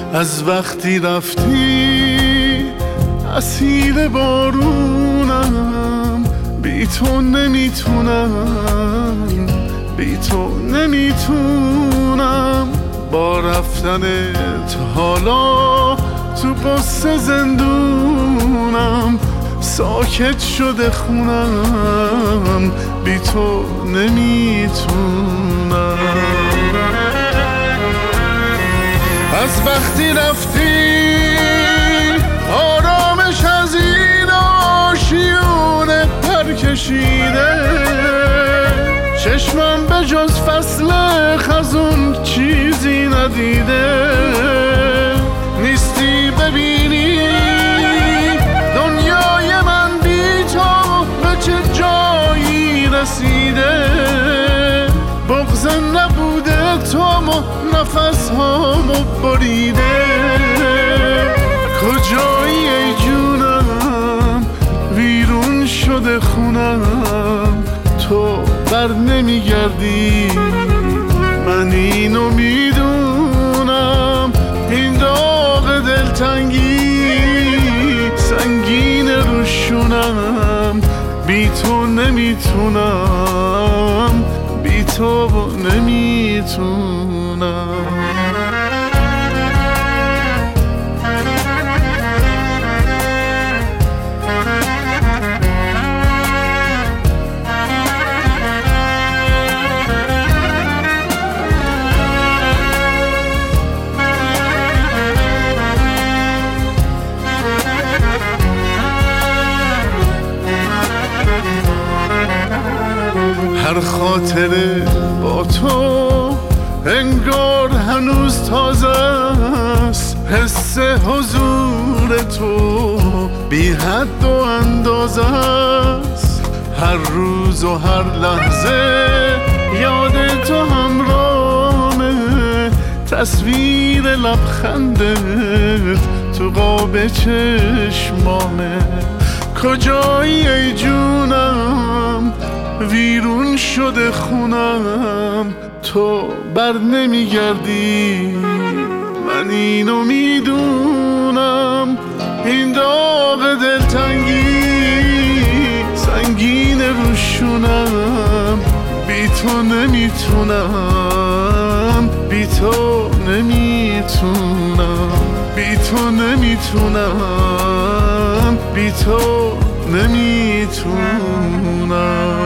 از وقتی رفتی اسیر بارونم، بی تو نمیتونم، بی تو نمیتونم. با رفتنت حالا تو قصه زندونم، ساکت شده خونم، بی تو نمیتونم. از وقتی رفتی آرامش از این آشیونه پر کشیده، چشمم به جز فصل خزون چیزی ندیده. نیستی ببینی دنیای من بی تو به چه جایی رسیده. بغض نبوده تو و نفس هامو بریده. کجایی ای جونم ویرون شده خونم، تو بر نمیگردی من اینو میدونم. این داغ دلتنگی سنگین روشونم، بی تو نمیتونم، بی تو نمیتونم. هر خاطره با تو انگار هنوز تازه است، حس حضور تو بی حد و اندازه است. هر روز و هر لحظه یاد تو همرامه، تصویر لبخندت تو قاب چشمامه. کجایی ای جونم ویرون شده خونم، تو بر نمیگردی من اینو میدونم. این داغ دلتنگی سنگین روشونم، بی تو نمیتونم، بی تو نمیتونم، بی تو نمیتونم، بی تو نمیتونم.